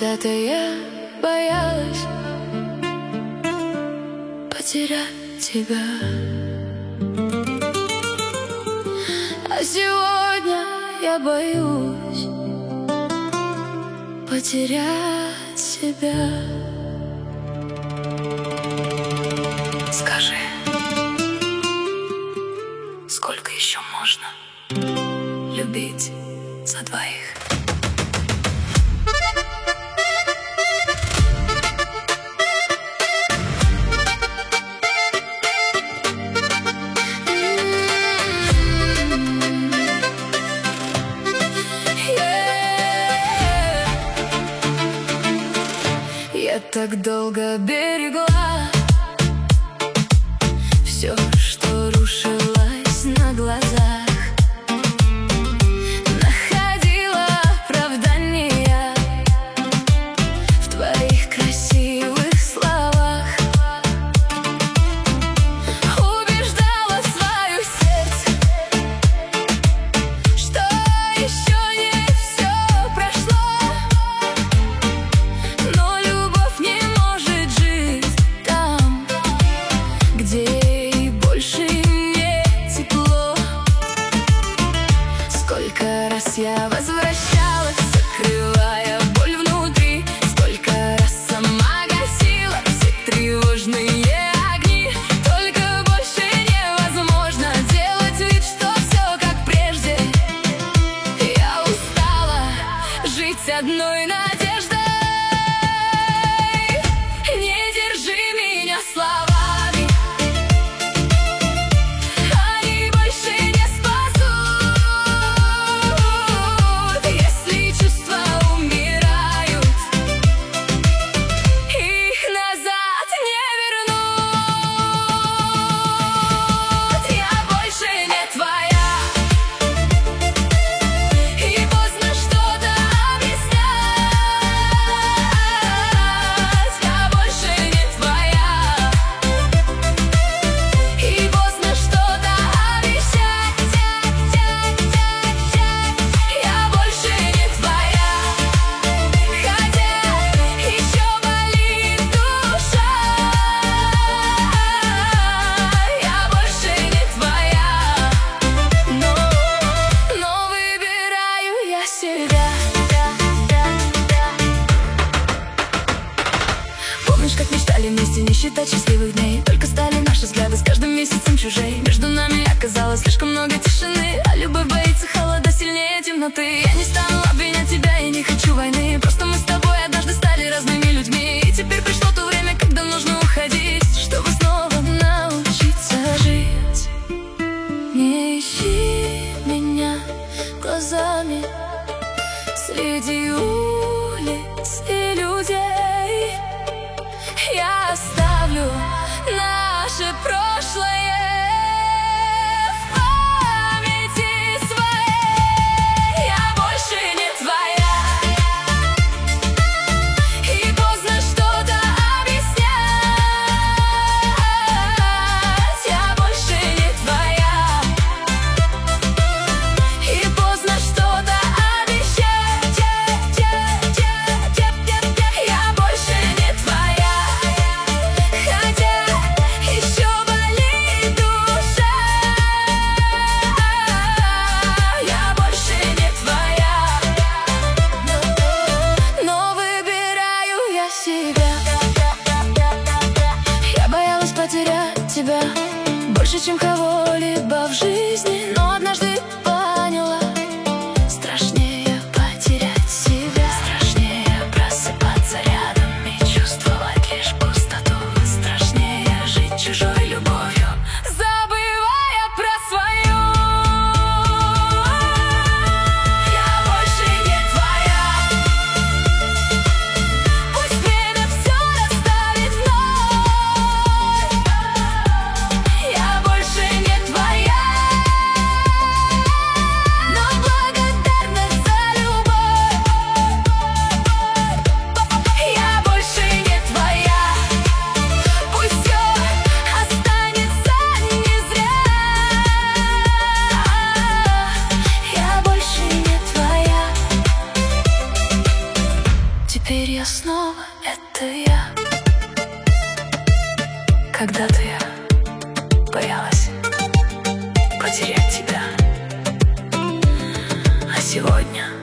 Когда-то я боялась потерять тебя, а сегодня я боюсь потерять себя. Скажи, сколько еще можно любить за двоих? Я так долго берегла все, что рушилось на глазах, находила оправдания в твоих красивых словах, убеждала свое сердце, что еще не все прошло, но любовь не может жить там, где больше не тепло. Сколько раз я возвращалась, закрывая боль внутри, сколько раз сама гасила все тревожные огни. Только больше невозможно делать вид, что все как прежде. Я устала жить одной надеждой. Не держи меня словами, они больше не спасут. Если чувства умирают, их назад не вернуть. Я больше не твоя, и поздно что-то объяснять. Я больше не твоя, и поздно что-то обещать. Я больше не твоя, хотя еще болит душа. Я больше не твоя, но выбираю я себя. Помнишь, как мечтали вместе не считать счастливых дней? Только стали наши взгляды с каждым месяцем чужей. Между нами оказалось слишком много тишины, а любовь боится холода сильнее темноты. Я не стану обвинять тебя и не хочу войны, просто мы с тобой однажды стали разными людьми, и теперь пришло то время, когда нужно уходить, чтобы снова научиться жить. Не ищи меня глазами среди улиц и людей. Я оставлю наше прошлое в памяти своей. Я больше не твоя, и поздно что-то объяснять. Я больше не твоя, и поздно что-то обещать. Я больше не твоя, хотя еще болит я снова, это я. Когда-то я боялась потерять тебя, а сегодня